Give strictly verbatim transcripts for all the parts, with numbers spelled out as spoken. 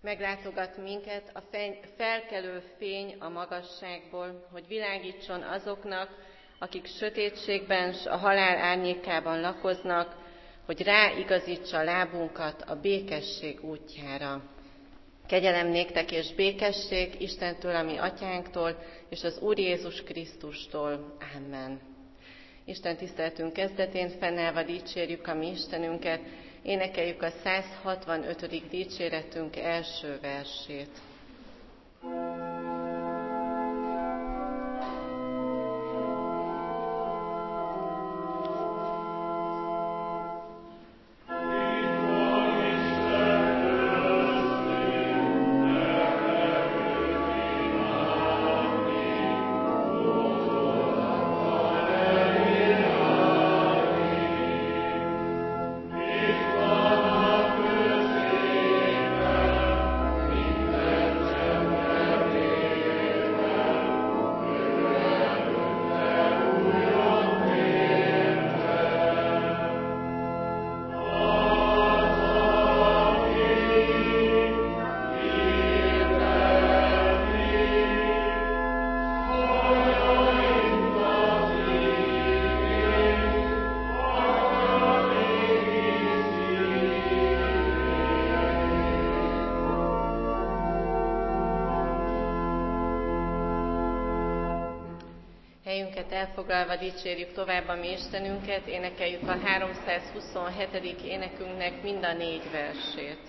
Meglátogat minket a felkelő fény a magasságból, hogy világítson azoknak, akik sötétségben s a halál árnyékában lakoznak, hogy ráigazítsa lábunkat a békesség útjára. Kegyelem néktek és békesség Istentől, a mi atyánktól, és az Úr Jézus Krisztustól. Amen. Isten tiszteletünk kezdetén fennállva dicsérjük a mi Istenünket, énekeljük a száz hatvanötödik dicséretünk első versét. Helyünket elfoglalva dicsérjük tovább a mi Istenünket, énekeljük a háromszázhuszonhetedik énekünknek mind a négy versét.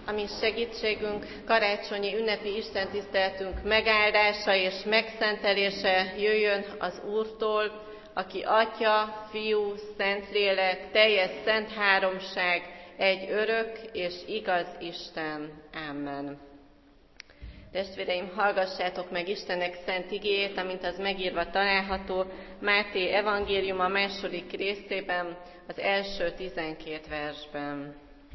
ami segítségünk, karácsonyi ünnepi istentiszteletünk megáldása és megszentelése jöjjön az Úrtól, aki Atya, Fiú, Szentlélek, teljes szent háromság, egy örök és igaz Isten. Amen. Testvéreim, hallgassátok meg Istennek szent igéjét, amint az megírva található Máté evangéliuma második részében, az első tizenkét versben.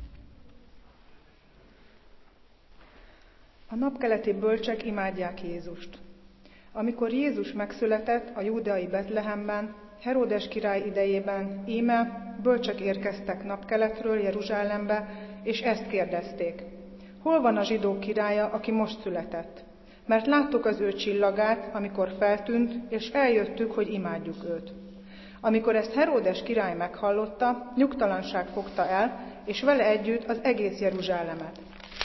A napkeleti bölcsek imádják Jézust. Amikor Jézus megszületett a júdeai Betlehemben, Heródes király idejében, íme bölcsek érkeztek napkeletről Jeruzsálembe, és ezt kérdezték: hol van a zsidók királya, aki most született? Mert láttuk az ő csillagát, amikor feltűnt, és eljöttük, hogy imádjuk őt. Amikor ezt Heródes király meghallotta, nyugtalanság fogta el, és vele együtt az egész Jeruzsálemet.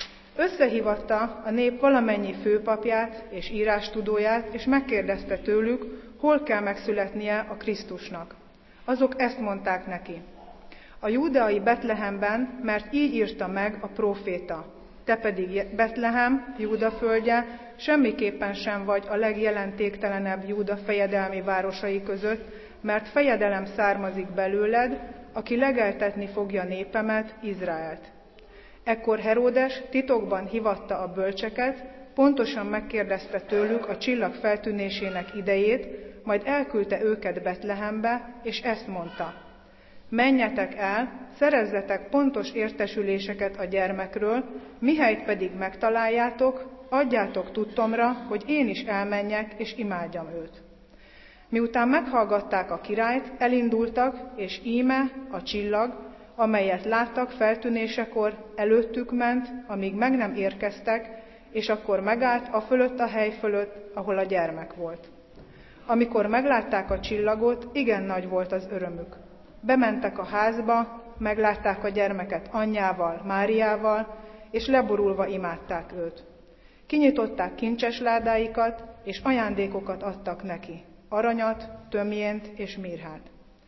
Összehívatta a nép valamennyi főpapját és írástudóját, és megkérdezte tőlük, hol kell megszületnie a Krisztusnak. Azok ezt mondták neki: a júdeai Betlehemben, mert így írta meg a próféta. Te pedig, Betlehem, Júda földje, semmiképpen sem vagy a legjelentéktelenebb Júda fejedelmi városai között, mert fejedelem származik belőled, aki legeltetni fogja népemet, Izraelt. Ekkor Heródes titokban hívatta a bölcseket, pontosan megkérdezte tőlük a csillag feltűnésének idejét, majd elküldte őket Betlehembe, és ezt mondta: menjetek el, szerezzetek pontos értesüléseket a gyermekről, mihelyt pedig megtaláljátok, adjátok tudtomra, hogy én is elmenjek, és imádjam őt. Miután meghallgatták a királyt, elindultak, és íme a csillag, amelyet láttak feltűnésekor, előttük ment, amíg meg nem érkeztek, és akkor megállt a fölött a hely fölött, ahol a gyermek volt. Amikor meglátták a csillagot, igen nagy volt az örömük. Bementek a házba, meglátták a gyermeket anyjával, Máriával, és leborulva imádták őt. Kinyitották kincses ládáikat, és ajándékokat adtak neki, aranyat, tömjént és mirhát.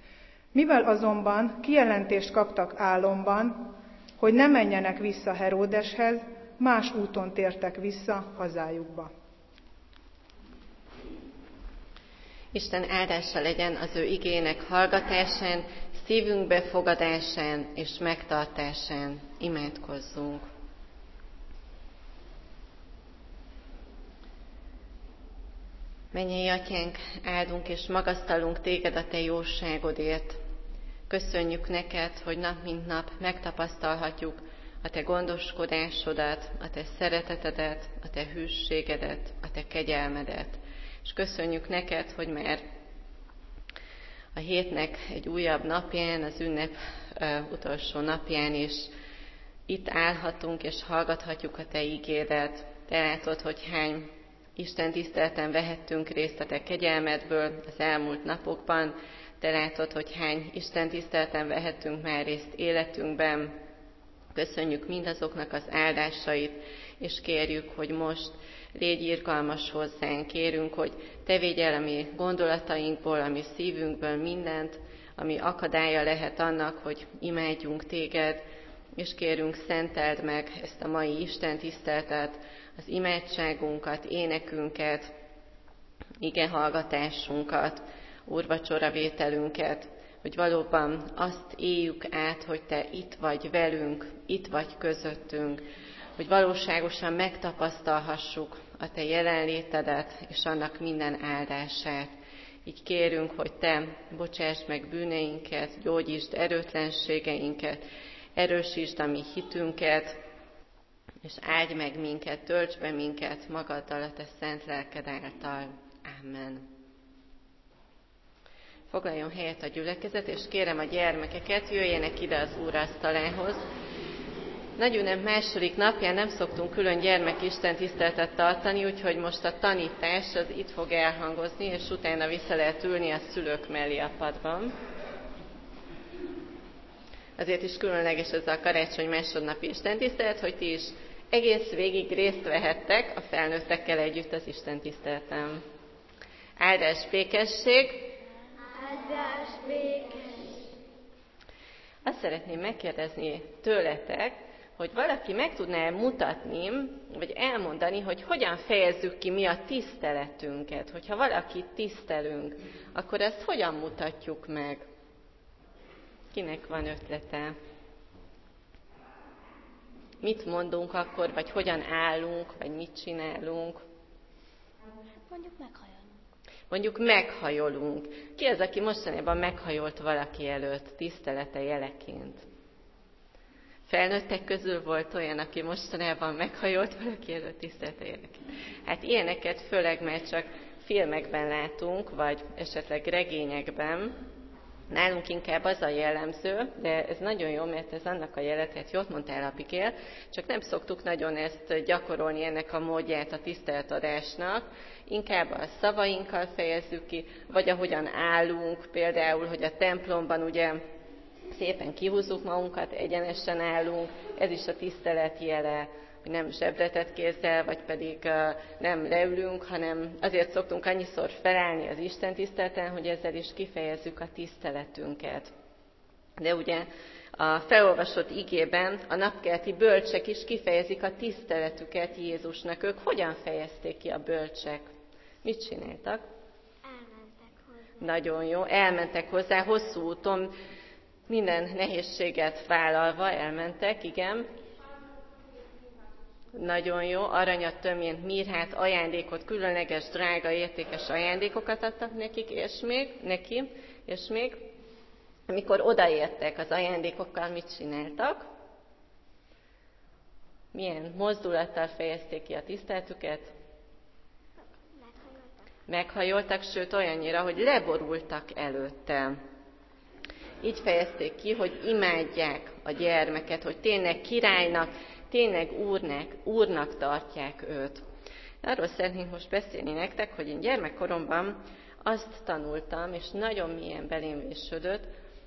Mivel azonban kijelentést kaptak álomban, hogy ne menjenek vissza Heródeshez, más úton tértek vissza hazájukba. Isten áldása legyen az ő igének hallgatásán, szívünk befogadásán és megtartásán. Imádkozzunk. Mennyei Atyánk, áldunk és magasztalunk Téged a Te jóságodért. Köszönjük neked, hogy nap mint nap megtapasztalhatjuk a Te gondoskodásodat, a Te szeretetedet, a Te hűségedet, a Te kegyelmedet. És köszönjük neked, hogy már a hétnek egy újabb napján, az ünnep uh, utolsó napján is itt állhatunk és hallgathatjuk a Te ígédet. Te látod, hogy hány Isten tiszteleten vehettünk részt a Te kegyelmedből az elmúlt napokban. Te látod, hogy hány Isten tiszteleten vehettünk már részt életünkben. Köszönjük mindazoknak az áldásait, és kérjük, hogy most légy irgalmas hozzánk. Kérünk, hogy Te védj el a mi gondolatainkból, a mi szívünkből mindent, ami akadálya lehet annak, hogy imádjunk Téged, és kérünk, szenteld meg ezt a mai Isten tiszteletet, az imádságunkat, énekünket, igehallgatásunkat, úrvacsoravételünket, hogy valóban azt éljük át, hogy Te itt vagy velünk, itt vagy közöttünk, hogy valóságosan megtapasztalhassuk a Te jelenlétedet és annak minden áldását. Így kérünk, hogy Te bocsásd meg bűneinket, gyógyítsd erőtlenségeinket, erősítsd a mi hitünket, és áldj meg minket, töltsd be minket magaddal a Te szent lelked által. Amen. Foglaljon helyet a gyülekezet, és kérem a gyermekeket, jöjjenek ide az úrasztalához. Nagyünnep második napján nem szoktunk külön gyermekisten tiszteletet tartani, úgyhogy most a tanítás az itt fog elhangozni, és utána vissza lehet ülni a szülők mellé a padban. Azért is különleges ez a karácsony másodnapi istentisztelet, hogy ti is egész végig részt vehettek a felnőttekkel együtt az istentiszteleten. Áldás, békesség! Áldás, békesség! Azt szeretném megkérdezni tőletek, hogy valaki meg tudná mutatni, vagy elmondani, hogy hogyan fejezzük ki mi a tiszteletünket. Hogyha valakit tisztelünk, akkor ezt hogyan mutatjuk meg? Kinek van ötlete? Mit mondunk akkor, vagy hogyan állunk, vagy mit csinálunk? Mondjuk meghajolunk. Mondjuk meghajolunk. Ki az, aki mostanában meghajolt valaki előtt tisztelete jeleként? Felnőttek közül volt olyan, aki mostanában meghajolt valaki előtt tisztelete jeleként. Hát ilyeneket főleg már csak filmekben látunk, vagy esetleg regényekben. Nálunk inkább az a jellemző, de ez nagyon jó, mert ez annak a jele, tehát jót mondtál, Abigail, csak nem szoktuk nagyon ezt gyakorolni, ennek a módját a tiszteletadásnak. Inkább a szavainkkal fejezzük ki, vagy ahogyan állunk, például, hogy a templomban ugye szépen kihúzzuk magunkat, egyenesen állunk, ez is a tisztelet jele, hogy nem zsebretett kézzel, vagy pedig uh, nem leülünk, hanem azért szoktunk annyiszor felállni az Isten tiszteleten, hogy ezzel is kifejezzük a tiszteletünket. De ugye a felolvasott igében a napkelti bölcsek is kifejezik a tiszteletüket Jézusnak. Ők hogyan fejezték ki a bölcsek? Mit csináltak? Elmentek hozzá. Nagyon jó, elmentek hozzá, hosszú úton, minden nehézséget vállalva elmentek, igen. Nagyon jó, aranyat, töményt, mirhát, ajándékot, különleges, drága, értékes ajándékokat adtak nekik, és még, neki, és még, amikor odaértek az ajándékokkal, mit csináltak? Milyen mozdulattal fejezték ki a tiszteletüket? Meghajoltak. Meghajoltak, sőt olyannyira, hogy leborultak előtte. Így fejezték ki, hogy imádják a gyermeket, hogy tényleg királynak, tényleg úrnak, úrnak tartják őt. Arról szeretnénk most beszélni nektek, hogy én gyermekkoromban azt tanultam, és nagyon mélyen belém vésődött,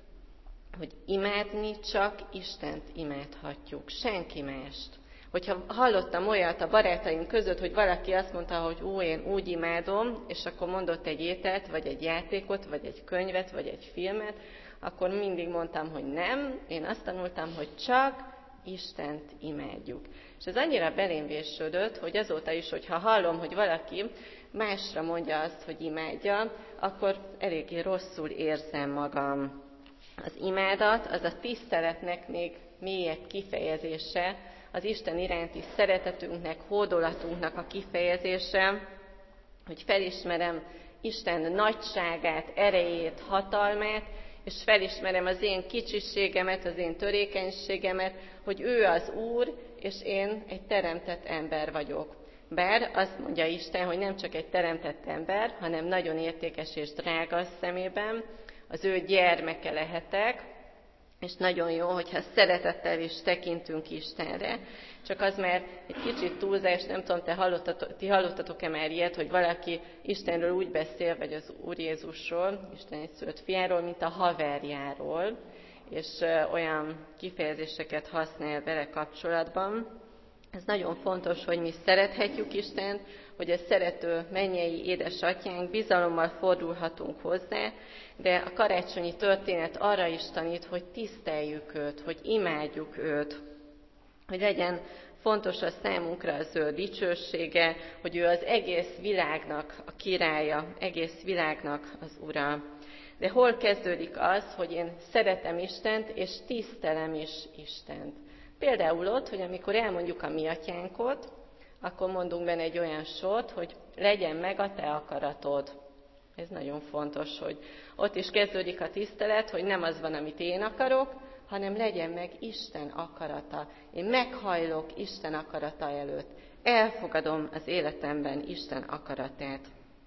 hogy imádni csak Istent imádhatjuk, senki mást. Hogyha hallottam olyat a barátaim között, hogy valaki azt mondta, hogy ú, én úgy imádom, és akkor mondott egy ételt, vagy egy játékot, vagy egy könyvet, vagy egy filmet, akkor mindig mondtam, hogy nem, én azt tanultam, hogy csak Istent imádjuk. És ez annyira belém vésődött, hogy azóta is, hogyha hallom, hogy valaki másra mondja azt, hogy imádja, akkor eléggé rosszul érzem magam. Az imádat, az a tiszteletnek még mélyebb kifejezése, az Isten iránti szeretetünknek, hódolatunknak a kifejezése, hogy felismerem Isten nagyságát, erejét, hatalmát, és felismerem az én kicsiségemet, az én törékenységemet, hogy ő az Úr, és én egy teremtett ember vagyok. Bár azt mondja Isten, hogy nem csak egy teremtett ember, hanem nagyon értékes és drága a szemében, az ő gyermeke lehetek, és nagyon jó, hogyha szeretettel is tekintünk Istenre. Csak az már egy kicsit túlzás, nem tudom, te hallottatok, ti hallottatok-e már ilyet, hogy valaki Istenről úgy beszél, vagy az Úr Jézusról, Isten egyszülött fiáról, mint a haverjáról, és olyan kifejezéseket használ vele kapcsolatban. Ez nagyon fontos, hogy mi szerethetjük Istent, hogy a szerető mennyei édesatyánk, bizalommal fordulhatunk hozzá, de a karácsonyi történet arra is tanít, hogy tiszteljük őt, hogy imádjuk őt, hogy legyen fontos a számunkra az ő dicsősége, hogy ő az egész világnak a királya, egész világnak az ura. De hol kezdődik az, hogy én szeretem Istent, és tisztelem is Istent? Például ott, hogy amikor elmondjuk a mi atyánkot, akkor mondunk benne egy olyan sort, hogy legyen meg a te akaratod. Ez nagyon fontos, hogy ott is kezdődik a tisztelet, hogy nem az van, amit én akarok, hanem legyen meg Isten akarata. Én meghajlok Isten akarata előtt. Elfogadom az életemben Isten akaratát.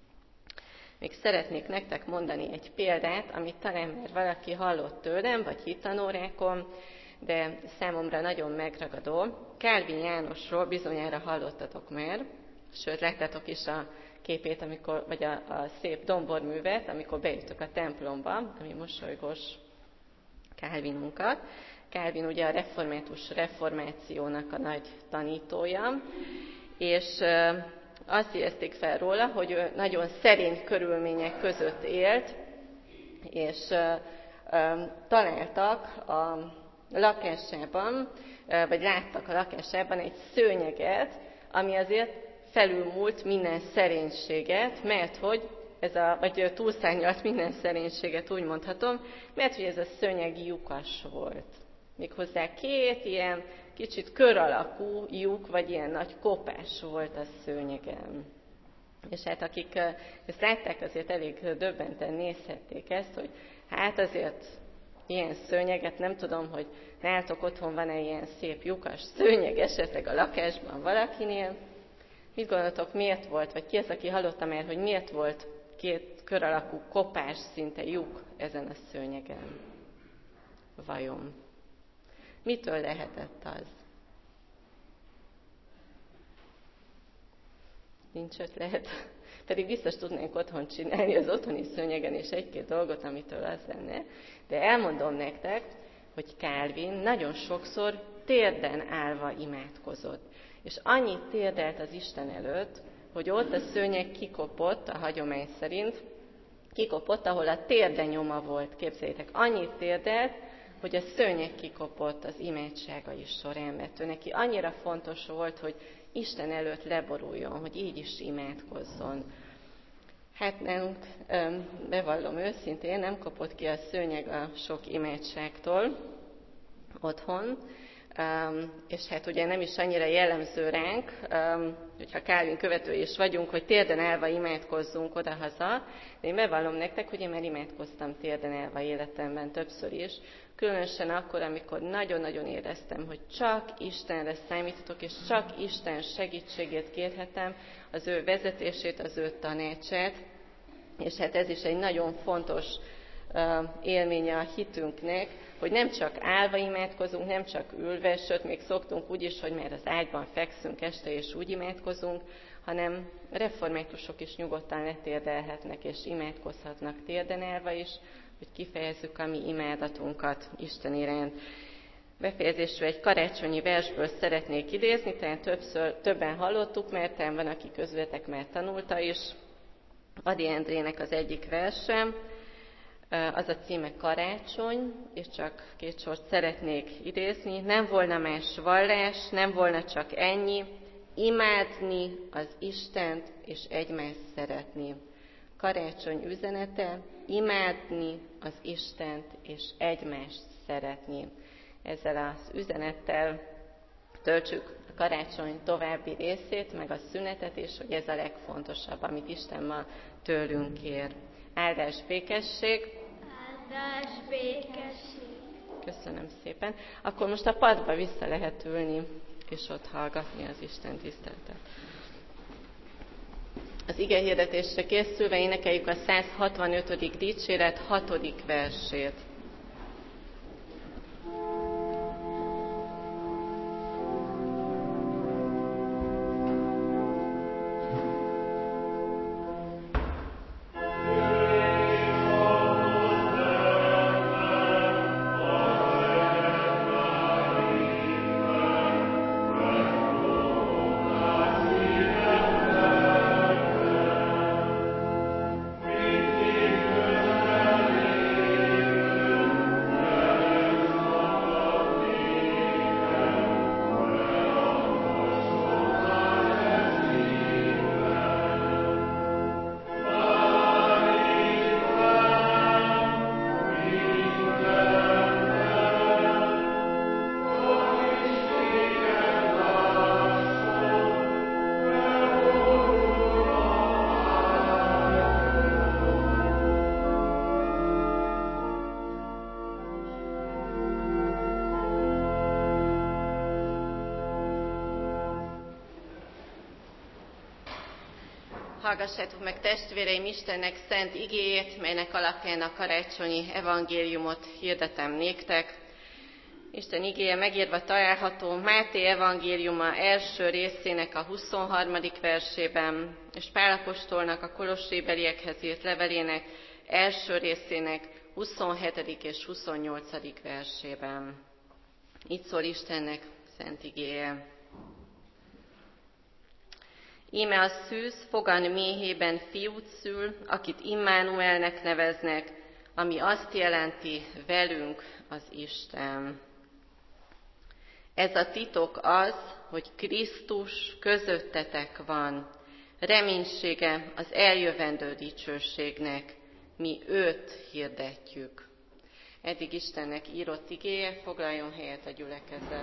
Még szeretnék nektek mondani egy példát, amit talán már valaki hallott tőlem, vagy hittanórákon, de számomra nagyon megragadó. Kálvin Jánosról bizonyára hallottatok már, sőt láttátok is a képét, amikor, vagy a, a szép domborművet, amikor bejutok a templomba, ami mosolygós Kálvinunkat. Kálvin ugye a református reformációnak a nagy tanítója, és azt érezték fel róla, hogy ő nagyon szerény körülmények között élt, és találtak a lakásában, vagy láttak a lakásában egy szőnyeget, ami azért felülmúlt minden szerénységet, mert hogy ez a, vagy túlszárnyalt minden szerénységet, úgy mondhatom, mert hogy ez a szőnyeg lyukas volt. Méghozzá két ilyen kicsit kör alakú lyuk, vagy ilyen nagy kopás volt a szőnyegen. És hát akik ezt látták, azért elég döbbenten nézhették ezt, hogy hát azért ilyen szőnyeget, nem tudom, hogy nálatok otthon van-e ilyen szép lyukas szőnyeg esetleg a lakásban valakinél. Mit gondoltok, miért volt, vagy ki az, aki hallotta már, hogy miért volt két kör alakú kopás szinte lyuk ezen a szőnyegen? Vajon? Mitől lehetett az? Nincs ötlet. Pedig biztos tudnánk otthon csinálni az otthoni szőnyegen és egy-két dolgot, amitől az lenne. De elmondom nektek, hogy Calvin nagyon sokszor térden állva imádkozott. És annyit térdelt az Isten előtt, hogy ott a szőnyeg kikopott, a hagyomány szerint, kikopott, ahol a térde nyoma volt. Képzeljétek, annyit térdelt, hogy a szőnyeg kikopott az imádságai során, mert ő neki annyira fontos volt, hogy Isten előtt leboruljon, hogy így is imádkozzon. Hát nem, bevallom őszintén, nem kapott ki a szőnyeg a sok imádságtól otthon, és hát ugye nem is annyira jellemző ránk, hogyha Calvin követői is vagyunk, hogy térden állva imádkozzunk odahaza, de én bevallom nektek, hogy én már imádkoztam térden állva életemben többször is, különösen akkor, amikor nagyon-nagyon éreztem, hogy csak Istenre számíthatok, és csak Isten segítségét kérhetem, az ő vezetését, az ő tanácsát, és hát ez is egy nagyon fontos élménye a hitünknek, hogy nem csak állva imádkozunk, nem csak ülve, sőt, még szoktunk úgy is, hogy már az ágyban fekszünk este, és úgy imádkozunk, hanem reformátusok is nyugodtan letérdelhetnek, és imádkozhatnak térden állva is, hogy kifejezzük a mi imádatunkat Isten iránt. Befejezésül egy karácsonyi versből szeretnék idézni, tehát többször, többen hallottuk, mert talán van, aki közületek már tanulta is. Ady Endrének az egyik verse, az a címe Karácsony, és csak két sort szeretnék idézni. Nem volna más vallás, nem volna csak ennyi, imádni az Istent és egymást szeretni. Karácsony üzenete, imádni az Istent és egymást szeretni. Ezzel az üzenettel töltsük a karácsony további részét, meg a szünetet, és hogy ez a legfontosabb, amit Isten ma tőlünk kér. Áldás, békesség! Áldás, békesség! Köszönöm szépen. Akkor most a padba vissza lehet ülni, és ott hallgatni az Isten tiszteletet. Az igehirdetésre készülve énekeljük a száz hatvanötödik dicséret hatodik versét. Hallgassátok meg, testvéreim, Istennek szent igéjét, melynek alapján a karácsonyi evangéliumot hirdetem néktek. Isten igéje megírva található Máté evangéliuma első részének a huszonharmadik versében, és Pál apostolnak a kolossébeliekhez írt levelének első részének huszonhetedik és huszonnyolcadik versében. Így szól Istennek szent igéje. Íme a szűz fogan méhében fiút szül, akit Immanuelnek neveznek, ami azt jelenti, velünk az Isten. Ez a titok az, hogy Krisztus közöttetek van, reménysége az eljövendő dicsőségnek, mi őt hirdetjük. Eddig Istennek írott igéje, foglaljon helyet a gyülekezet.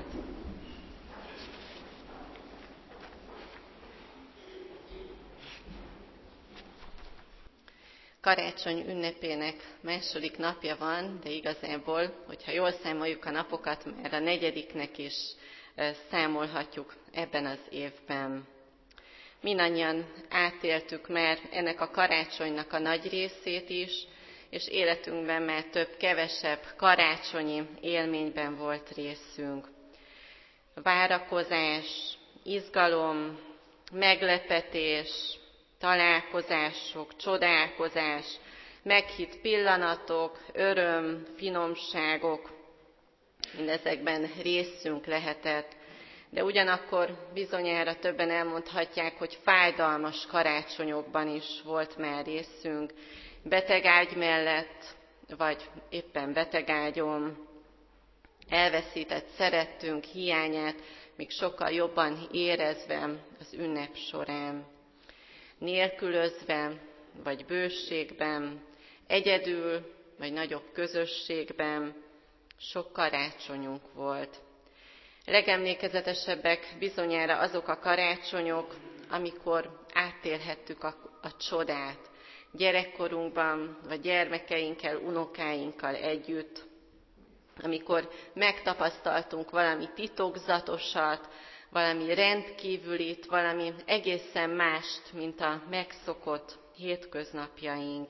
Karácsony ünnepének második napja van, de igazából, hogyha jól számoljuk a napokat, már a negyediknek is számolhatjuk ebben az évben. Mindannyian átéltük már ennek a karácsonynak a nagy részét is, és életünkben már több-kevesebb karácsonyi élményben volt részünk. Várakozás, izgalom, meglepetés, találkozások, csodálkozás, meghitt pillanatok, öröm, finomságok, mindezekben részünk lehetett. De ugyanakkor bizonyára többen elmondhatják, hogy fájdalmas karácsonyokban is volt már részünk, betegágy mellett, vagy éppen betegágyon, elveszített szerettünk hiányát, még sokkal jobban érezve az ünnep során. Nélkülözve, vagy bőségben, egyedül, vagy nagyobb közösségben, sok karácsonyunk volt. Legemlékezetesebbek bizonyára azok a karácsonyok, amikor átélhettük a, a csodát, gyerekkorunkban, vagy gyermekeinkkel, unokáinkkal együtt, amikor megtapasztaltunk valami titokzatosat, valami rendkívülit, valami egészen mást, mint a megszokott hétköznapjaink.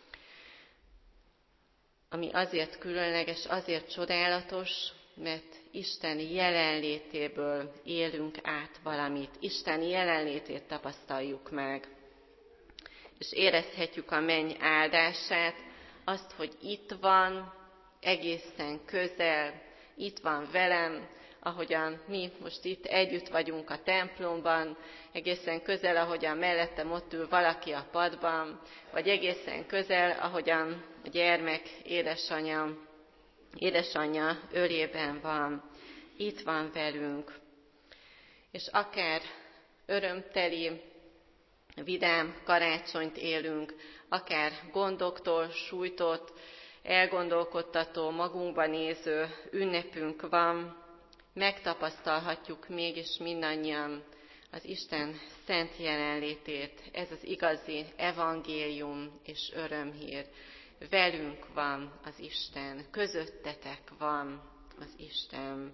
Ami azért különleges, azért csodálatos, mert Isten jelenlétéből élünk át valamit. Isten jelenlétét tapasztaljuk meg. És érezhetjük a menny áldását, azt, hogy itt van, egészen közel, itt van velem, ahogyan mi most itt együtt vagyunk a templomban, egészen közel, ahogyan mellettem ott ül valaki a padban, vagy egészen közel, ahogyan a gyermek édesanyja, édesanyja ölében van. Itt van velünk. És akár örömteli, vidám karácsonyt élünk, akár gondoktól sújtott, elgondolkodtató, magunkba néző ünnepünk van, megtapasztalhatjuk mégis mindannyian az Isten szent jelenlétét. Ez az igazi evangélium és örömhír. Velünk van az Isten, közöttetek van az Isten.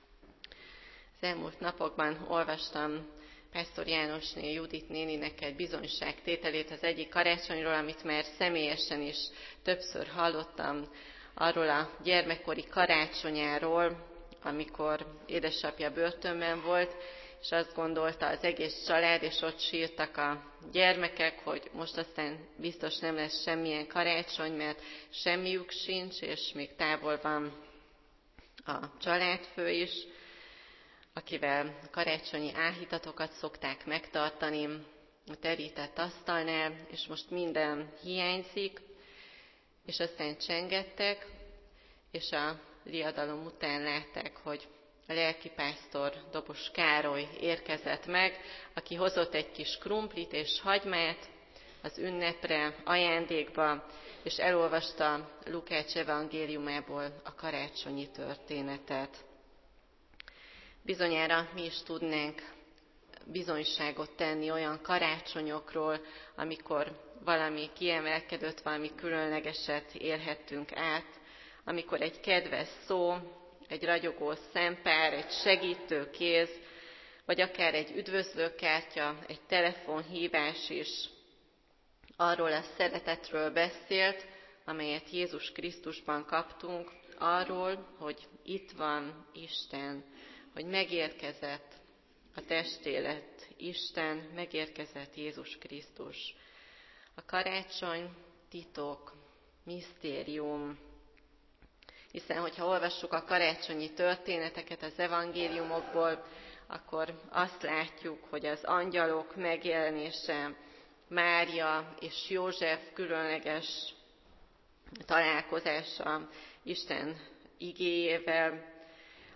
Az elmúlt napokban olvastam Pásztor Jánosné Judit néninek egy bizonyságtételét az egyik karácsonyról, amit már személyesen is többször hallottam, arról a gyermekkori karácsonyáról, amikor édesapja börtönben volt, és azt gondolta az egész család, és ott sírtak a gyermekek, hogy most aztán biztos nem lesz semmilyen karácsony, mert semmiük sincs, és még távol van a családfő is, akivel karácsonyi áhítatokat szokták megtartani a terített asztalnál, és most minden hiányzik, és aztán csengettek, és a riadalom után látták, hogy a lelkipásztor Dobos Károly érkezett meg, aki hozott egy kis krumplit és hagymát az ünnepre, ajándékba, és elolvasta Lukács evangéliumából a karácsonyi történetet. Bizonyára mi is tudnánk bizonyságot tenni olyan karácsonyokról, amikor valami kiemelkedett, valami különlegeset élhettünk át, amikor egy kedves szó, egy ragyogó szempár, egy segítő kéz, vagy akár egy üdvözlőkártya, egy telefonhívás is arról a szeretetről beszélt, amelyet Jézus Krisztusban kaptunk, arról, hogy itt van Isten, hogy megérkezett a testélet Isten, megérkezett Jézus Krisztus. A karácsony titok, misztérium, hiszen, hogyha olvassuk a karácsonyi történeteket az evangéliumokból, akkor azt látjuk, hogy az angyalok megjelenése, Mária és József különleges találkozása Isten igéjével,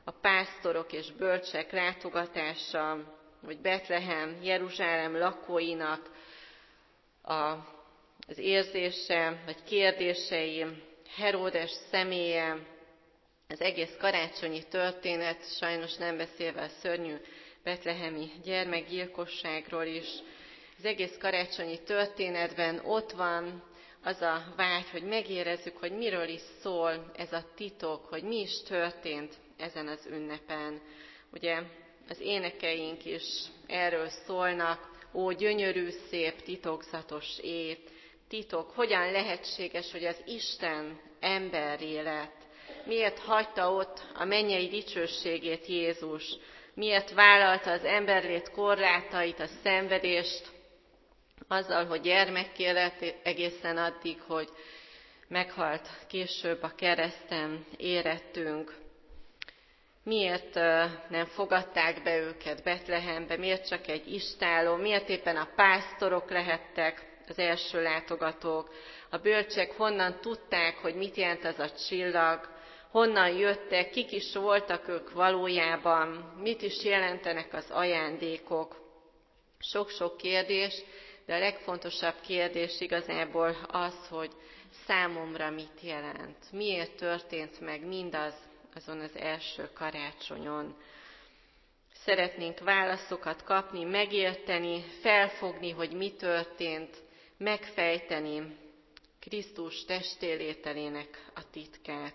a pásztorok és bölcsek látogatása, vagy Betlehem, Jeruzsálem lakóinak a, az érzése, vagy kérdései, Heródes személye, az egész karácsonyi történet, sajnos nem beszélve a szörnyű betlehemi gyermekgyilkosságról is. Az egész karácsonyi történetben ott van az a vágy, hogy megérezzük, hogy miről is szól ez a titok, hogy mi is történt ezen az ünnepen. Ugye az énekeink is erről szólnak, ó, gyönyörű, szép, titokzatos év, titok, hogyan lehetséges, hogy az Isten emberré lett? Miért hagyta ott a mennyei dicsőségét Jézus? Miért vállalta az emberlét korlátait, a szenvedést, azzal, hogy gyermekké lett egészen addig, hogy meghalt később a kereszten, érettünk? Miért nem fogadták be őket Betlehembe? Miért csak egy istálló? Miért éppen a pásztorok lehettek az első látogatók? A bölcsek honnan tudták, hogy mit jelent az a csillag? Honnan jöttek? Kik is voltak ők valójában? Mit is jelentenek az ajándékok? Sok-sok kérdés, de a legfontosabb kérdés igazából az, hogy számomra mit jelent? Miért történt meg mindaz azon az első karácsonyon? Szeretnénk válaszokat kapni, megérteni, felfogni, hogy mi történt, megfejteni Krisztus testélételének a titkát.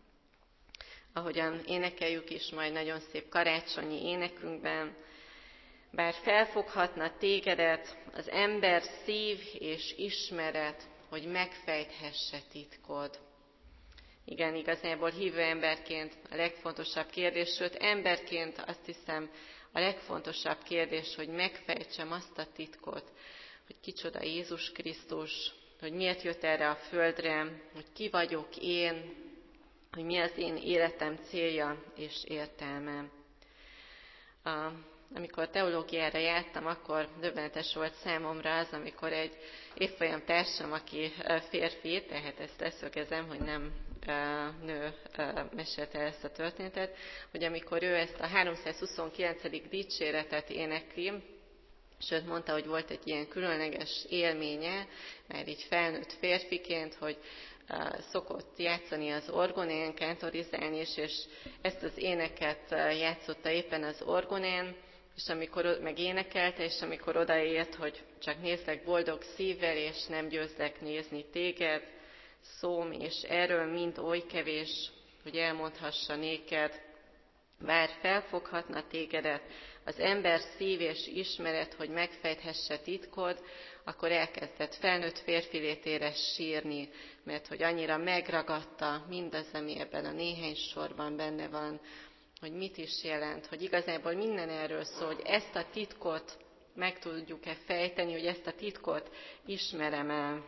Ahogyan énekeljük is majd nagyon szép karácsonyi énekünkben, bár felfoghatna tégedet az ember szív és ismeret, hogy megfejthesse titkod. Igen, igazából hívő emberként a legfontosabb kérdés, sőt emberként azt hiszem a legfontosabb kérdés, hogy megfejtsem azt a titkot, hogy kicsoda Jézus Krisztus, hogy miért jött erre a földre, hogy ki vagyok én, hogy mi az én életem célja és értelme. A, amikor teológiára jártam, akkor döbbenetes volt számomra az, amikor egy évfolyam társam, aki férfi, tehát ezt leszögezem, hogy nem nő mesélte ezt a történetet, hogy amikor ő ezt a háromszázhuszonkilencedik dicséretet énekli, sőt mondta, hogy volt egy ilyen különleges élménye, már így felnőtt férfiként, hogy szokott játszani az orgonén, kántorizálni is, és ezt az éneket játszotta éppen az orgonén, és amikor megénekelte, és amikor odaért, hogy csak nézlek boldog szívvel, és nem győzlek nézni téged, szóm és erről mind oly kevés, hogy elmondhassa néked, bár felfoghatna tégedet az ember szív és ismeret, hogy megfejthesse titkod, akkor elkezdett felnőtt férfi létére sírni, mert hogy annyira megragadta mindaz, ami ebben a néhány sorban benne van, hogy mit is jelent, hogy igazából minden erről szól, hogy ezt a titkot meg tudjuk-e fejteni, hogy ezt a titkot ismerem el.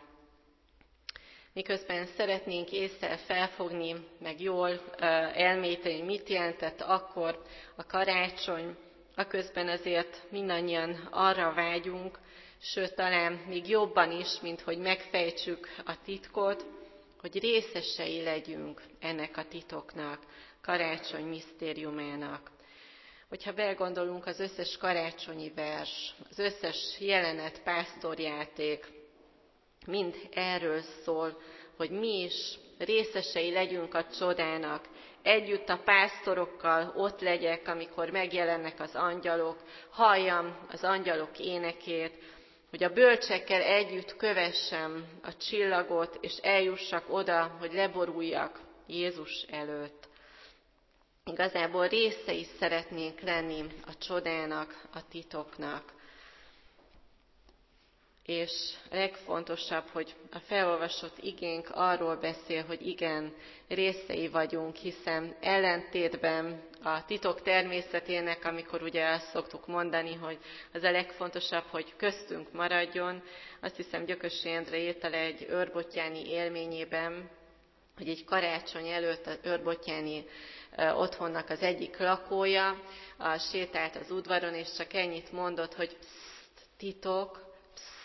Miközben szeretnénk észre felfogni, meg jól elmélyíteni, mit jelentett akkor a karácsony, aközben azért mindannyian arra vágyunk, sőt talán még jobban is, mint hogy megfejtsük a titkot, hogy részesei legyünk ennek a titoknak, karácsony misztériumának. Hogyha belegondolunk, az összes karácsonyi vers, az összes jelenet, pásztorjáték, mind erről szól, hogy mi is részesei legyünk a csodának, együtt a pásztorokkal ott legyek, amikor megjelennek az angyalok, halljam az angyalok énekét, hogy a bölcsekkel együtt kövessem a csillagot, és eljussak oda, hogy leboruljak Jézus előtt. Igazából részei szeretnénk lenni a csodának, a titoknak. És a legfontosabb, hogy a felolvasott igénk arról beszél, hogy igen, részei vagyunk, hiszen ellentétben a titok természetének, amikor ugye azt szoktuk mondani, hogy az a legfontosabb, hogy köztünk maradjon, azt hiszem Gyökösi Endre írta le egy őrbottyáni élményében, hogy egy karácsony előtt az őrbottyáni otthonnak az egyik lakója sétált az udvaron, és csak ennyit mondott, hogy pszt, titok,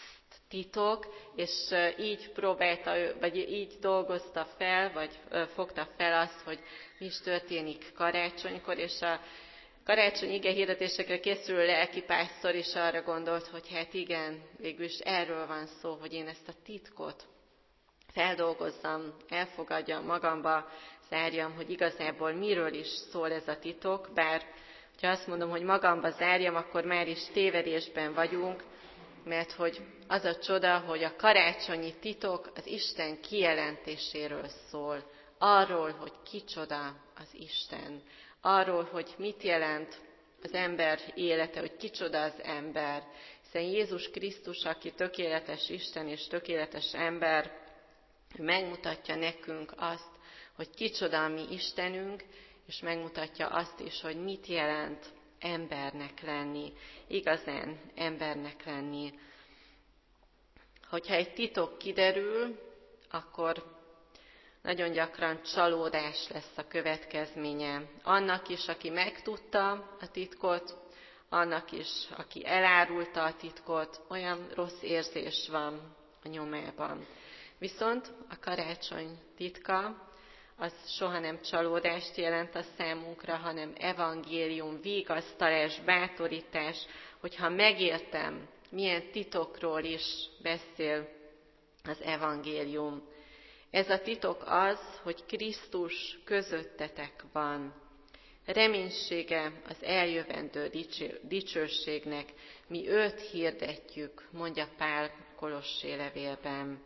titok, és így próbálta, vagy így dolgozta fel, vagy fogta fel azt, hogy mi is történik karácsonykor, és a karácsony ige hirdetésekre készülő lelkipásztor is arra gondolt, hogy hát igen, végülis erről van szó, hogy én ezt a titkot feldolgozzam, elfogadjam, magamba zárjam, hogy igazából miről is szól ez a titok, bár ha azt mondom, hogy magamba zárjam, akkor már is tévedésben vagyunk, mert hogy az a csoda, hogy a karácsonyi titok az Isten kijelentéséről szól, arról, hogy kicsoda az Isten, arról, hogy mit jelent az ember élete, hogy kicsoda az ember, hiszen Jézus Krisztus, aki tökéletes Isten és tökéletes ember, ő megmutatja nekünk azt, hogy kicsoda a mi Istenünk, és megmutatja azt is, hogy mit jelent embernek lenni, igazán embernek lenni. Hogyha egy titok kiderül, akkor nagyon gyakran csalódás lesz a következménye. Annak is, aki megtudta a titkot, annak is, aki elárulta a titkot, olyan rossz érzés van a nyomában. Viszont a karácsony titka, az soha nem csalódást jelent a számunkra, hanem evangélium, vigasztalás, bátorítás, hogyha megértem, milyen titokról is beszél az evangélium. Ez a titok az, hogy Krisztus közöttetek van. Reménysége az eljövendő dicsőségnek, mi őt hirdetjük, mondja Pál Kolossé levélben.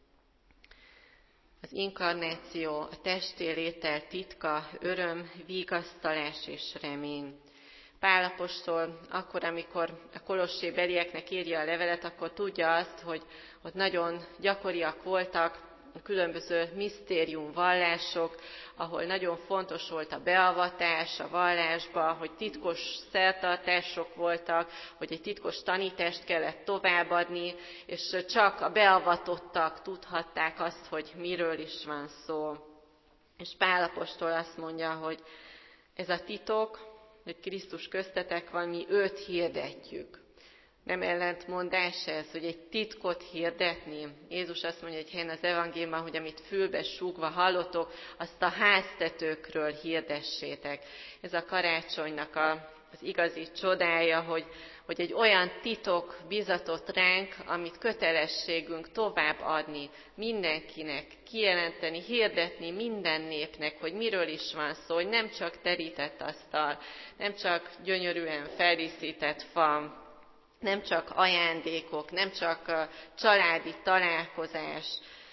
Az inkarnáció, a testi létel titka, öröm, vigasztalás és remény. Pál apostol akkor, amikor a kolossé belieknek írja a levelet, akkor tudja azt, hogy ott nagyon gyakoriak voltak különböző misztérium vallások, ahol nagyon fontos volt a beavatás a vallásba, hogy titkos szertartások voltak, hogy egy titkos tanítást kellett továbbadni, és csak a beavatottak tudhatták azt, hogy miről is van szó. És Pál apostol azt mondja, hogy ez a titok, hogy Krisztus köztetek van, mi őt hirdetjük. Nem ellentmondás ez, hogy egy titkot hirdetni. Jézus azt mondja egy helyen az evangéliumban, hogy amit fülbe súgva hallotok, azt a háztetőkről hirdessétek. Ez a karácsonynak a, az igazi csodája, hogy, hogy egy olyan titok bizatott ránk, amit kötelességünk továbbadni mindenkinek, kijelenteni, hirdetni minden népnek, hogy miről is van szó, hogy nem csak terített asztal, nem csak gyönyörűen feldíszített fa, nem csak ajándékok, nem csak családi találkozás,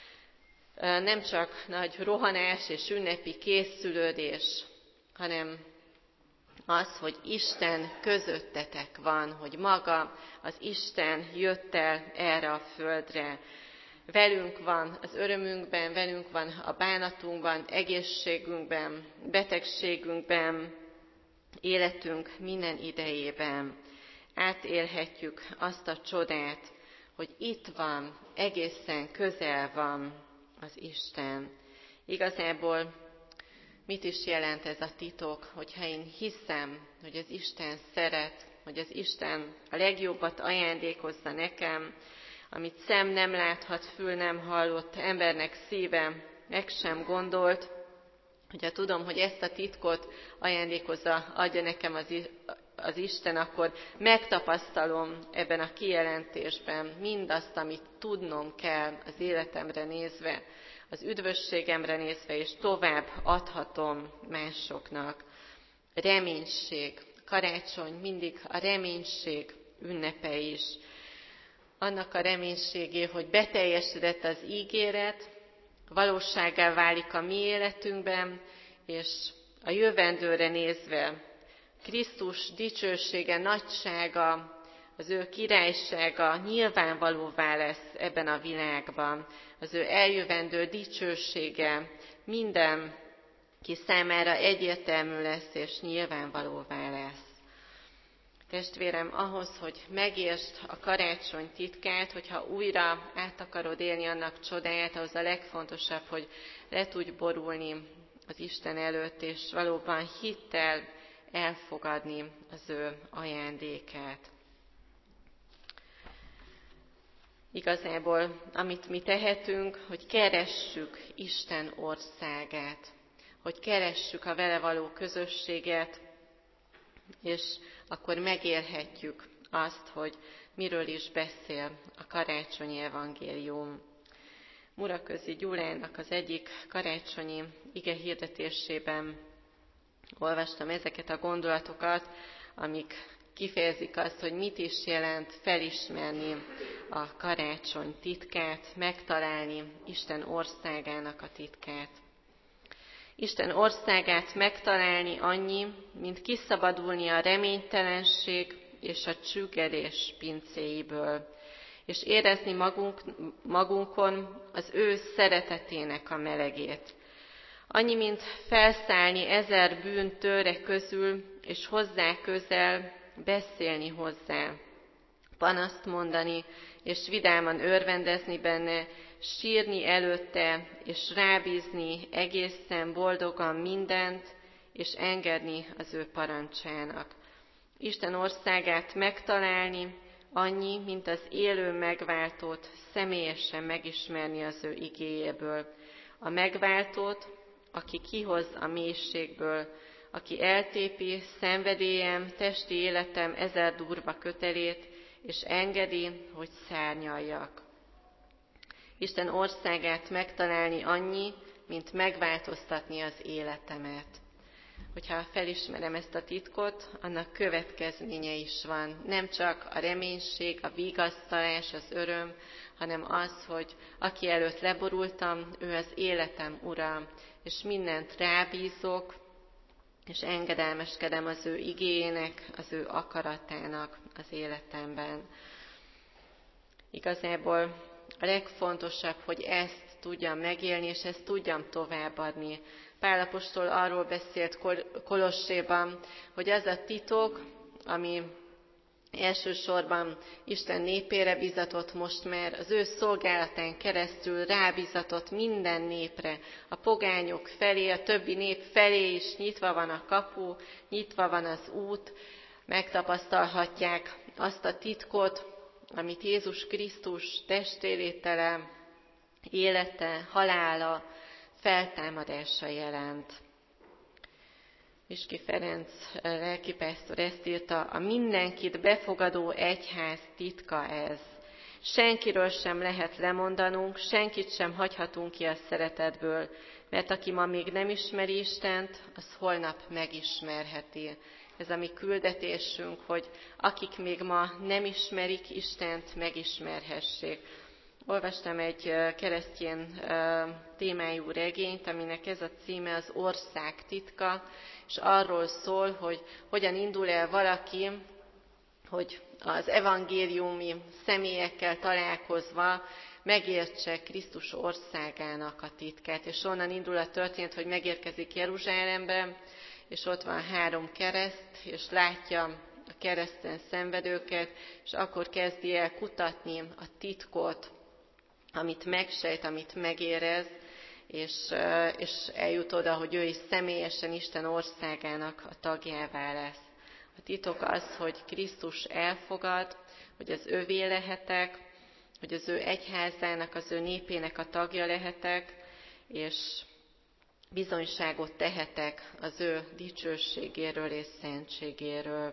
nem csak nagy rohanás és ünnepi készülődés, hanem az, hogy Isten közöttetek van, hogy maga az Isten jött el erre a földre. Velünk van az örömünkben, velünk van a bánatunkban, egészségünkben, betegségünkben, életünk minden idejében. Átélhetjük azt a csodát, hogy itt van, egészen közel van az Isten. Igazából mit is jelent ez a titok, hogyha én hiszem, hogy az Isten szeret, hogy az Isten a legjobbat ajándékozza nekem, amit szem nem láthat, fül nem hallott, embernek szíve meg sem gondolt, hogyha tudom, hogy ezt a titkot ajándékozza, adja nekem az az Isten, akkor megtapasztalom ebben a kijelentésben mindazt, amit tudnom kell az életemre nézve, az üdvösségemre nézve, és tovább adhatom másoknak. Reménység. Karácsony mindig a reménység ünnepe is. Annak a reménységé, hogy beteljesedett az ígéret, valósággá válik a mi életünkben, és a jövendőre nézve Krisztus dicsősége, nagysága, az ő királysága nyilvánvalóvá lesz ebben a világban. Az ő eljövendő dicsősége mindenki számára egyértelmű lesz és nyilvánvalóvá lesz. Testvérem, ahhoz, hogy megértsd a karácsony titkát, hogyha újra át akarod élni annak csodáját, ahhoz a legfontosabb, hogy le tudj borulni az Isten előtt, és valóban hittel elfogadni az ő ajándékát. Igazából, amit mi tehetünk, hogy keressük Isten országát, hogy keressük a vele való közösséget, és akkor megélhetjük azt, hogy miről is beszél a karácsonyi evangélium. Muraközi Gyulának az egyik karácsonyi ige hirdetésében olvastam ezeket a gondolatokat, amik kifejezik azt, hogy mit is jelent felismerni a karácsony titkát, megtalálni Isten országának a titkát. Isten országát megtalálni annyi, mint kiszabadulni a reménytelenség és a csüggedés pincéiből, és érezni magunk, magunkon az ő szeretetének a melegét. Annyi, mint felszállni ezer bűn tőre közül, és hozzá közel beszélni hozzá, panaszt mondani, és vidáman örvendezni benne, sírni előtte, és rábízni egészen boldogan mindent, és engedni az ő parancsának. Isten országát megtalálni annyi, mint az élő megváltót személyesen megismerni az ő igéjéből. A megváltót, aki kihoz a mélységből, aki eltépi szenvedélyem, testi életem ezer durva kötelét, és engedi, hogy szárnyaljak. Isten országát megtalálni annyi, mint megváltoztatni az életemet. Hogyha felismerem ezt a titkot, annak következménye is van. Nem csak a reménység, a vigasztalás, az öröm, hanem az, hogy aki előtt leborultam, ő az életem ura, és mindent rábízok, és engedelmeskedem az ő igéjének, az ő akaratának az életemben. Igazából a legfontosabb, hogy ezt tudjam megélni, és ezt tudjam továbbadni. Pál apostol arról beszélt Kolosséban, hogy az a titok, ami elsősorban Isten népére bizatott most már, az ő szolgálatán keresztül rábizatott minden népre, a pogányok felé, a többi nép felé is nyitva van a kapu, nyitva van az út, megtapasztalhatják azt a titkot, amit Jézus Krisztus testélétele, élete, halála, feltámadása jelent. Miski Ferenc lelkipásztor ezt írta, a mindenkit befogadó egyház titka ez. Senkiről sem lehet lemondanunk, senkit sem hagyhatunk ki a szeretetből, mert aki ma még nem ismeri Istent, az holnap megismerheti. Ez a mi küldetésünk, hogy akik még ma nem ismerik Istent, megismerhessék. Olvastam egy keresztény témájú regényt, aminek ez a címe az Ország titka, és arról szól, hogy hogyan indul el valaki, hogy az evangéliumi személyekkel találkozva megértse Krisztus országának a titkát. És onnan indul a történet, hogy megérkezik Jeruzsálembe, és ott van három kereszt, és látja a kereszten szenvedőket, és akkor kezdi el kutatni a titkot, amit megsejt, amit megérez, és, és eljut oda, hogy ő is személyesen Isten országának a tagjává lesz. A titok az, hogy Krisztus elfogad, hogy az övé lehetek, hogy az ő egyházának, az ő népének a tagja lehetek, és bizonyságot tehetek az ő dicsőségéről és szentségéről.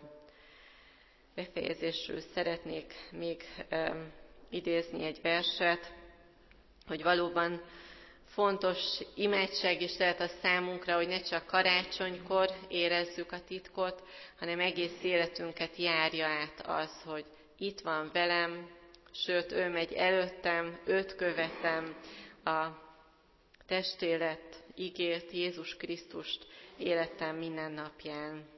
Befejezésül szeretnék még um, idézni egy verset, hogy valóban fontos imádság is lehet a számunkra, hogy ne csak karácsonykor érezzük a titkot, hanem egész életünket járja át az, hogy itt van velem, sőt, ő megy előttem, őt követem, a testélet ígért Jézus Krisztust életem minden napján.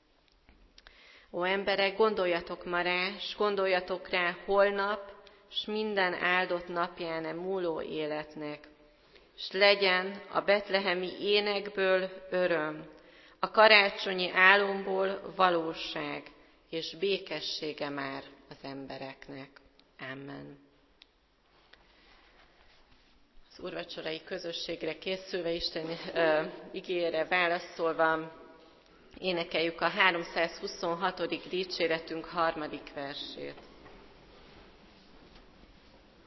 Ó emberek, gondoljatok ma rá, s gondoljatok rá holnap, s minden áldott napján múló életnek. S legyen a betlehemi énekből öröm, a karácsonyi álomból valóság, és békessége már az embereknek. Amen. Az úrvacsorai közösségre készülve, Isten uh, igéjére válaszolva, énekeljük a háromszázhuszonhatodik dicséretünk harmadik versét.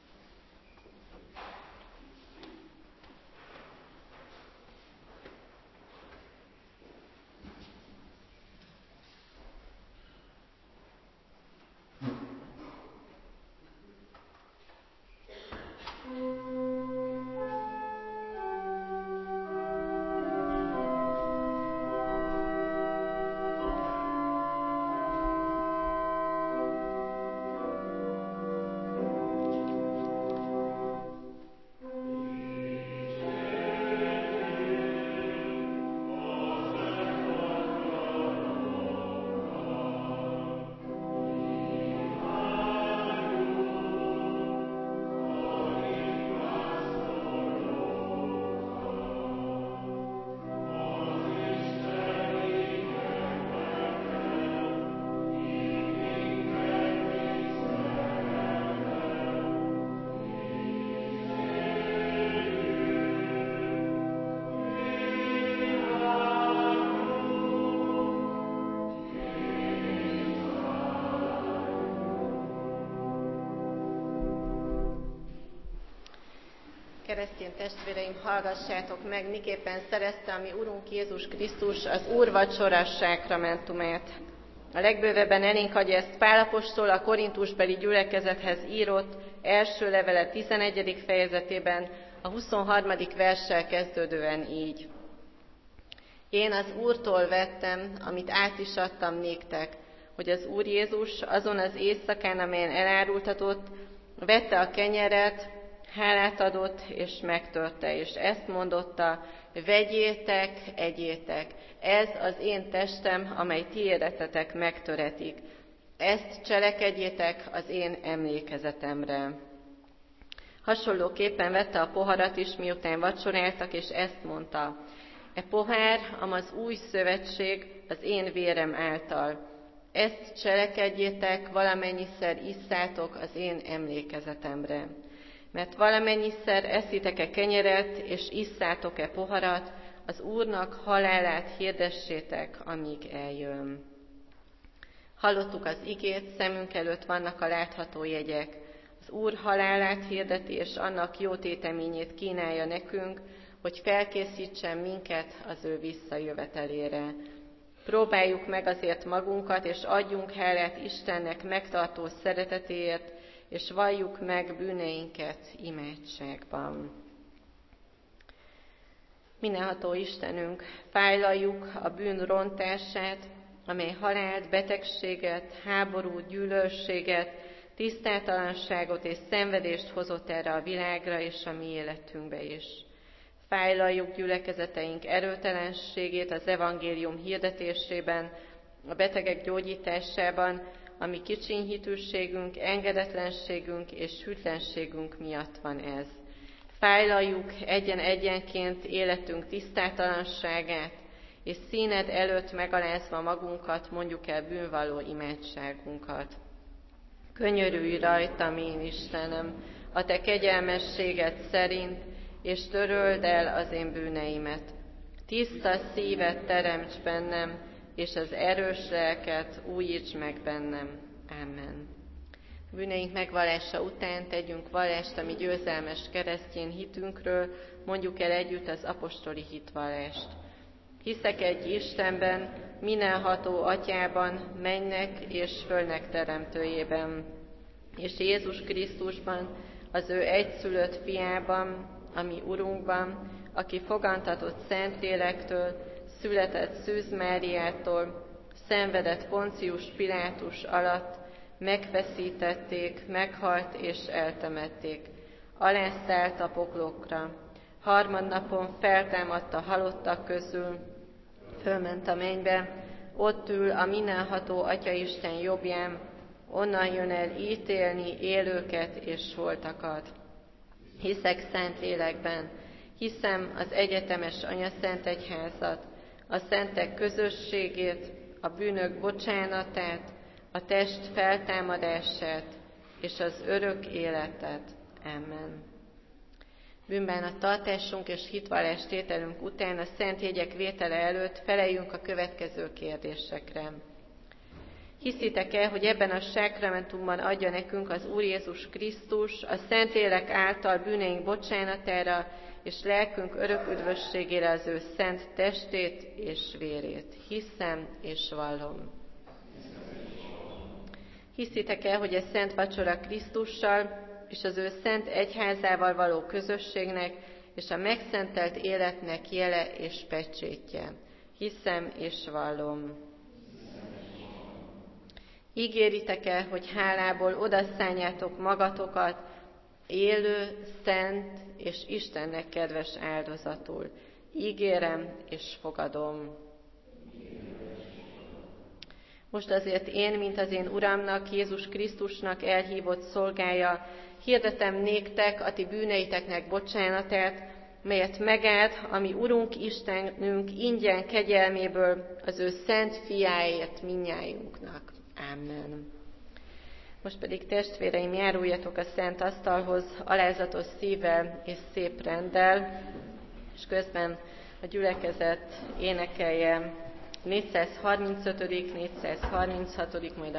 Keresztény testvéreim, hallgassátok meg, miképpen szerezte a mi Urunk Jézus Krisztus az úrvacsora sákramentumát. A legbővebben elénk adja ezt Pál apostol a korintusbeli gyülekezethez írott első levele tizenegyedik fejezetében, a huszonharmadik verssel kezdődően így. Én az Úrtól vettem, amit át is adtam néktek, hogy az Úr Jézus azon az éjszakán, amelyen elárultatott, vette a kenyeret, hálát adott, és megtörte, és ezt mondotta, vegyétek, egyétek, ez az én testem, amely ti életetek megtöretik. Ezt cselekedjétek az én emlékezetemre. Hasonlóképpen vette a poharat is, miután vacsoráltak, és ezt mondta, e pohár, amaz új szövetség az én vérem által. Ezt cselekedjétek, valamennyiszer isszátok az én emlékezetemre. Mert valamennyiszer eszitek-e kenyeret, és isszátok-e poharat, az Úrnak halálát hirdessétek, amíg eljön. Hallottuk az igét, szemünk előtt vannak a látható jegyek. Az Úr halálát hirdeti, és annak jó téteményét kínálja nekünk, hogy felkészítsen minket az ő visszajövetelére. Próbáljuk meg azért magunkat, és adjunk hálát Istennek megtartó szeretetéért, és valljuk meg bűneinket imádságban. Mindenható Istenünk, fájlaljuk a bűn rontását, amely halált, betegséget, háborút, gyűlölséget, tisztátalanságot és szenvedést hozott erre a világra és a mi életünkbe is. Fájlaljuk gyülekezeteink erőtelenségét az evangélium hirdetésében, a betegek gyógyításában, ami kicsinyhitűségünk, engedetlenségünk és hűtlenségünk miatt van ez. Fájlaljuk egyen-egyenként életünk tisztátalanságát, és színed előtt megalázva magunkat mondjuk el bűnvalló imádságunkat. Könyörülj rajtam, én Istenem, a te kegyelmességed szerint, és töröld el az én bűneimet. Tiszta szívet teremts bennem, és az erős lelket újíts meg bennem. Amen. Bűneink megvallása után tegyünk vallást a mi győzelmes keresztény hitünkről, mondjuk el együtt az apostoli hitvallást. Hiszek egy Istenben, mindenható Atyában, mennek és földnek teremtőjében, és Jézus Krisztusban, az ő egyszülött fiában, ami Urunkban, aki fogantatott Szentlélektől, született Szűz Máriától, szenvedett Poncius Pilátus alatt, megfeszítették, meghalt és eltemették. Alászállt a poklokra. Harmadnapon feltámadt a halottak közül, fölment a mennybe, ott ül a mindenható Atyaisten jobbján, onnan jön el ítélni élőket és holtakat. Hiszek Szentlélekben, hiszem az egyetemes Anyaszent Egyházat, a szentek közösségét, a bűnök bocsánatát, a test feltámadását és az örök életet. Amen. Bűnbánat tartásunk és hitvallás tételünk után a szent jegyek vétele előtt feleljünk a következő kérdésekre. Hiszitek-e, hogy ebben a sákramentumban adja nekünk az Úr Jézus Krisztus a Szentlélek által bűneink bocsánatára és lelkünk örök üdvösségére az ő szent testét és vérét? Hiszem és vallom. Hiszitek-e, hogy a szent vacsora Krisztussal és az ő szent egyházával való közösségnek és a megszentelt életnek jele és pecsétje? Hiszem és vallom. Ígéritek-e, hogy hálából odaszálljátok magatokat élő, szent és Istennek kedves áldozatul? Ígérem és fogadom. Most azért én, mint az én Uramnak, Jézus Krisztusnak elhívott szolgája, hirdetem néktek a ti bűneiteknek bocsánatát, melyet megáld, ami Urunk Istenünk ingyen kegyelméből az ő szent fiáért mindnyájunknak. Amen. Most pedig testvéreim, járuljatok a szent asztalhoz alázatos szívvel és szép renddel, és közben a gyülekezet énekelje négyszázharmincötödik, négyszázharminchatodik, majd a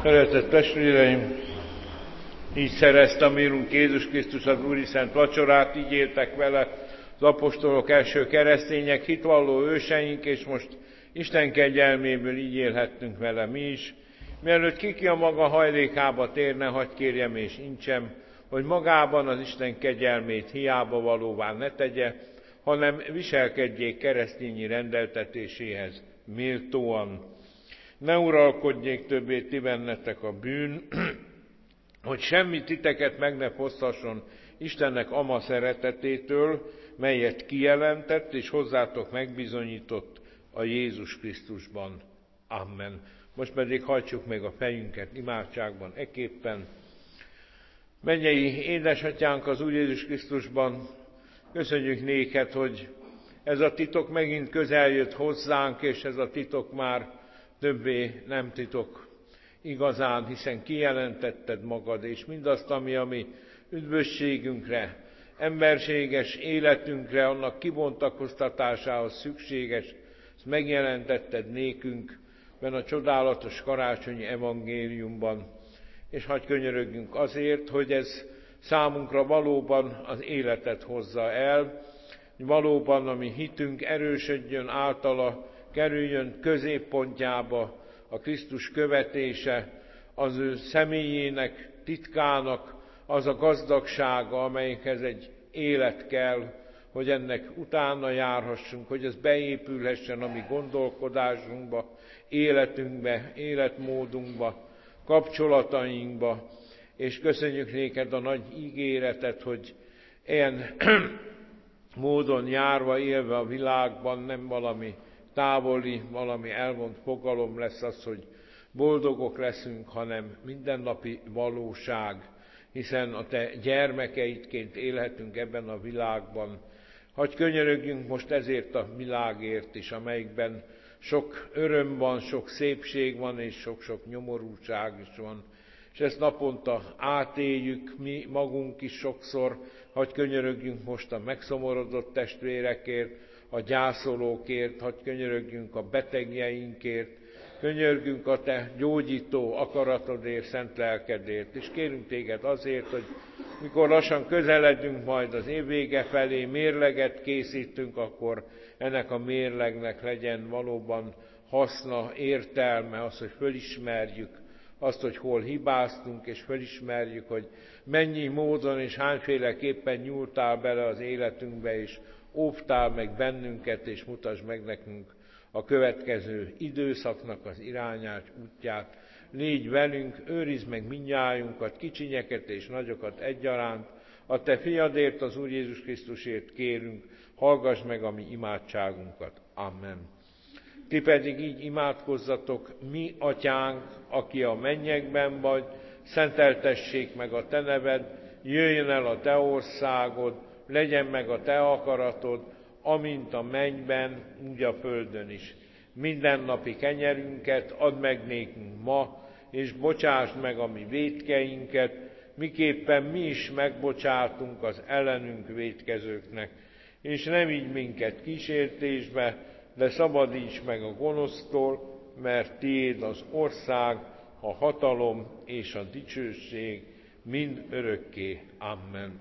Szeretett testvéreim, így szerezte a mi Urunk Jézus Krisztus az Úri Szent Vacsorát, így éltek vele az apostolok, első keresztények, hitvalló őseink, és most Isten kegyelméből így élhettünk vele mi is. Mielőtt kiki a maga hajlékába térne, hadd kérjem és intsem, hogy magában az Isten kegyelmét hiába valóvá ne tegye, hanem viselkedjék keresztényi rendeltetéséhez méltóan. Ne uralkodjék többé ti bennetek a bűn, hogy semmi titeket meg ne foszthasson Istennek ama szeretetétől, melyet kijelentett és hozzátok megbizonyított a Jézus Krisztusban. Amen. Most pedig hajtsuk meg a fejünket imádságban eképpen. Mennyei édesatyánk az Úr Jézus Krisztusban, köszönjük néked, hogy ez a titok megint közel jött hozzánk, és ez a titok már többé nem titok igazán, hiszen kijelentetted magad, és mindazt, ami a mi üdvösségünkre, emberséges életünkre, annak kibontakoztatásához szükséges, ezt megjelentetted nékünk benne a csodálatos karácsonyi evangéliumban. És hadd könyörögjünk azért, hogy ez számunkra valóban az életet hozza el, hogy valóban a mi hitünk erősödjön általa, kerüljön középpontjába a Krisztus követése, az ő személyének, titkának az a gazdagsága, amelyhez egy élet kell, hogy ennek utána járhassunk, hogy ez beépülhessen a mi gondolkodásunkba, életünkbe, életmódunkba, kapcsolatainkba, és köszönjük néked a nagy ígéretet, hogy ilyen módon járva, élve a világban nem valami távoli, valami elvont fogalom lesz az, hogy boldogok leszünk, hanem mindennapi valóság, hiszen a te gyermekeidként élhetünk ebben a világban. Hadd könyörögjünk most ezért a világért is, amelyikben sok öröm van, sok szépség van, és sok-sok nyomorúság is van. És ezt naponta átéljük mi magunk is sokszor. Hadd könyörögjünk most a megszomorodott testvérekért, a gyászolókért, hadd könyörögjünk a betegjeinkért, könyörgünk a te gyógyító akaratodért, szent lelkedért, és kérünk téged azért, hogy mikor lassan közeledünk majd az év vége felé, mérleget készítünk, akkor ennek a mérlegnek legyen valóban haszna, értelme, az, hogy fölismerjük azt, hogy hol hibáztunk, és fölismerjük, hogy mennyi módon és hányféleképpen nyúltál bele az életünkbe, és óvtál meg bennünket, és mutasd meg nekünk a következő időszaknak az irányát, útját. Légy velünk, őrizd meg mindnyájunkat, kicsinyeket és nagyokat egyaránt. A te fiadért, az Úr Jézus Krisztusért kérünk, hallgass meg a mi imádságunkat. Amen. Ti pedig így imádkozzatok: mi atyánk, aki a mennyekben vagy, szenteltessék meg a te neved, jöjjön el a te országod, legyen meg a te akaratod, amint a mennyben, úgy a földön is. Mindennapi kenyerünket add meg nékünk ma, és bocsásd meg a mi vétkeinket, miképpen mi is megbocsátunk az ellenünk vétkezőknek. És nem így minket kísértésbe, de szabadíts meg a gonosztól, mert tiéd az ország, a hatalom és a dicsőség mind örökké. Amen.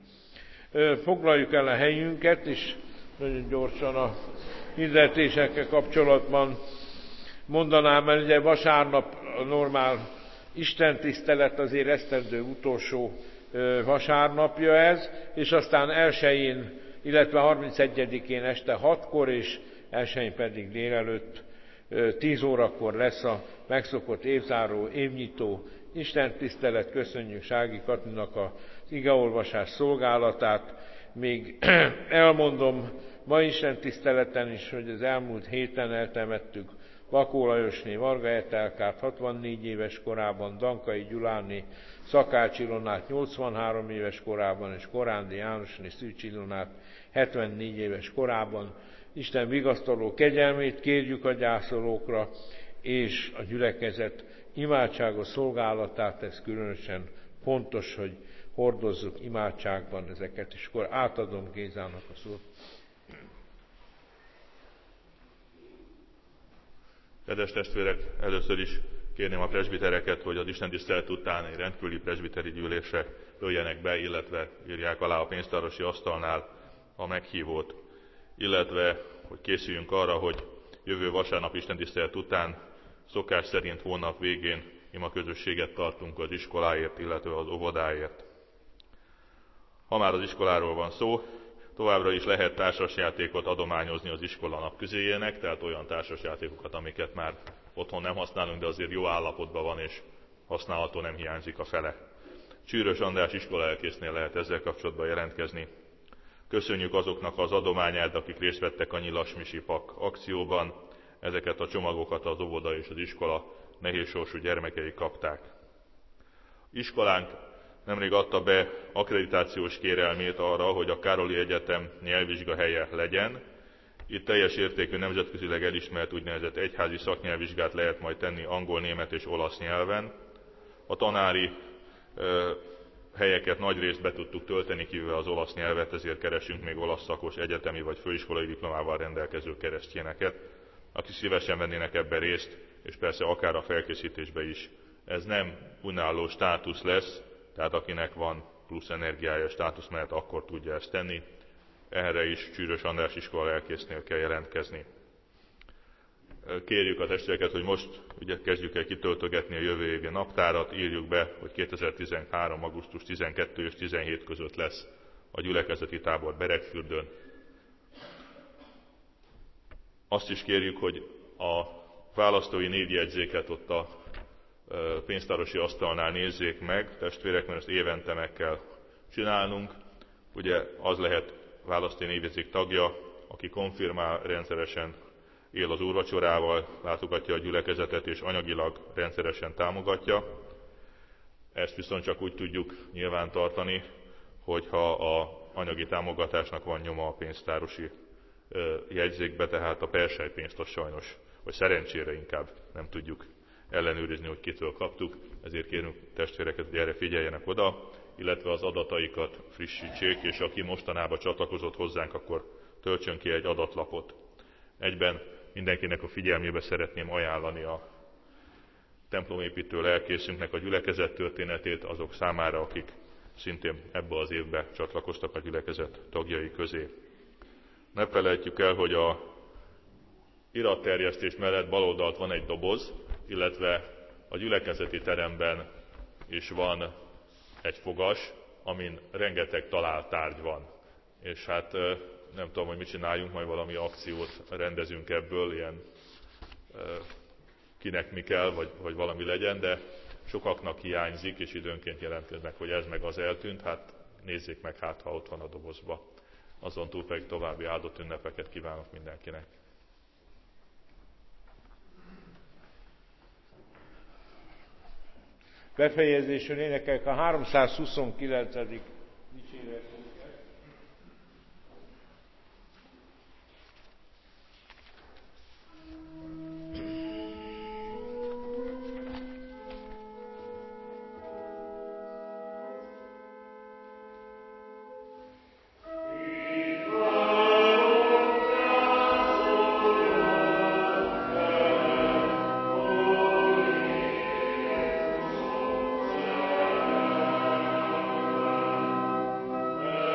Foglaljuk el a helyünket, és nagyon gyorsan a hirdetésekkel kapcsolatban mondanám el, ugye vasárnap a normál istentisztelet, azért esztendő utolsó vasárnapja ez, és aztán elsején, illetve harmincegyedikén este hatkor, és elsején pedig délelőtt tíz órakor lesz a megszokott évzáró, évnyitó istentisztelet. Köszönjük Sági Katinak az igeolvasás szolgálatát. Még elmondom ma istentiszteleten is, hogy az elmúlt héten eltemettük Vakó Lajosné Varga Etelkát hatvannégy éves korában, Dankai Gyuláné Szakács Ilonát nyolcvanhárom éves korában, és Korándi Jánosné Szűcs Ilonát hetvennégy éves korában. Isten vigasztaló kegyelmét kérjük a gyászolókra, és a gyülekezet imádságos szolgálatát, ez különösen fontos, hogy hordozzuk imádságban ezeket, és akkor átadom Gézának a szót. Kedves testvérek, először is kérném a presbitereket, hogy az istentisztelet után egy rendkívüli presbiteri gyűlésre jöjjenek be, illetve írják alá a pénztárosi asztalnál a meghívót, illetve hogy készüljünk arra, hogy jövő vasárnap istentisztelet után szokás szerint hónap végén imaközösséget tartunk az iskoláért, illetve az óvodáért. Ha már az iskoláról van szó, továbbra is lehet társasjátékot adományozni az iskola napközéjének, tehát olyan társasjátékokat, amiket már otthon nem használunk, de azért jó állapotban van és használható, nem hiányzik a fele. Csűrös András iskolaelkésznél lehet ezzel kapcsolatban jelentkezni. Köszönjük azoknak az adományát, akik részt vettek a Nyilasmisi Pak akcióban. Ezeket a csomagokat az óvoda és az iskola nehézsorsú gyermekei kapták. Iskolánk nemrég adta be akkreditációs kérelmét arra, hogy a Károli Egyetem nyelvvizsgahelye legyen. Itt teljes értékű, nemzetközileg elismert úgynevezett egyházi szaknyelvvizsgát lehet majd tenni angol, német és olasz nyelven. A tanári ö, helyeket nagyrészt be tudtuk tölteni, kivéve az olasz nyelvet, ezért keresünk még olasz szakos egyetemi vagy főiskolai diplomával rendelkező keresztényeket, akik szívesen vennének ebben részt, és persze akár a felkészítésbe is. Ez nem önálló státusz lesz, tehát akinek van plusz energiája státusz mellett, akkor tudja ezt tenni. Erre is Csűrös András iskola elkésznél kell jelentkezni. Kérjük a testvéreket, hogy most ugye kezdjük el kitöltögetni a jövő évi naptárat, írjuk be, hogy kétezer-tizenhárom. augusztus tizenkettő és tizenhét között lesz a gyülekezeti tábor Beregfürdőn. Azt is kérjük, hogy a választói névjegyzéket ott a pénztárosi asztalnál nézzék meg, testvérek, mert ezt évente meg kell csinálnunk. Ugye az lehet választói névjegyzék tagja, aki konfirmál rendszeresen, él az úrvacsorával, látogatja a gyülekezetet és anyagilag rendszeresen támogatja. Ezt viszont csak úgy tudjuk nyilván tartani, hogyha a anyagi támogatásnak van nyoma a pénztárosi jegyzékbe, tehát a perselypénzt az sajnos, vagy szerencsére inkább nem tudjuk ellenőrizni, hogy kitől kaptuk, ezért kérünk testvéreket, hogy erre figyeljenek oda, illetve az adataikat frissítsék, és aki mostanában csatlakozott hozzánk, akkor töltsön ki egy adatlapot. Egyben mindenkinek a figyelmébe szeretném ajánlani a templomépítő lelkészünknek a gyülekezet történetét azok számára, akik szintén ebbe az évben csatlakoztak a gyülekezet tagjai közé. Ne felejtjük el, hogy a iratterjesztés mellett baloldalt van egy doboz, illetve a gyülekezeti teremben is van egy fogas, amin rengeteg talált tárgy van. És hát nem tudom, hogy mit csináljunk, majd valami akciót rendezünk ebből, ilyen kinek mi kell, vagy, vagy valami legyen, de sokaknak hiányzik, és időnként jelentkeznek, hogy ez meg az eltűnt, hát nézzék meg, hát ha ott van a dobozba. Azon túl pedig további áldott ünnepeket kívánok mindenkinek. Befejezésül énekeljük a háromszázhuszonkilencedik dicséret. Amen.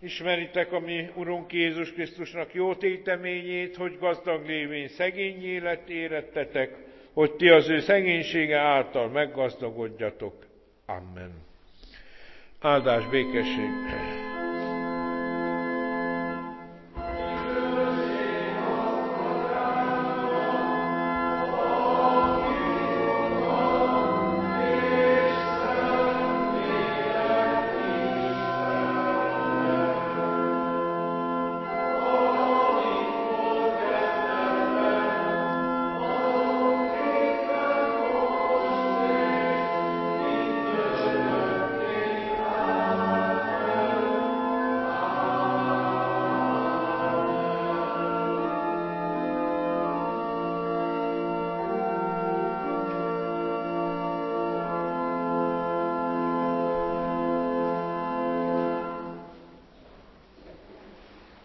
Ismeritek a mi Urunk Jézus Krisztusnak jó téteményét, hogy gazdag lévén szegény élet érettetek, hogy ti az ő szegénysége által meggazdagodjatok. Amen. Áldás, békesség!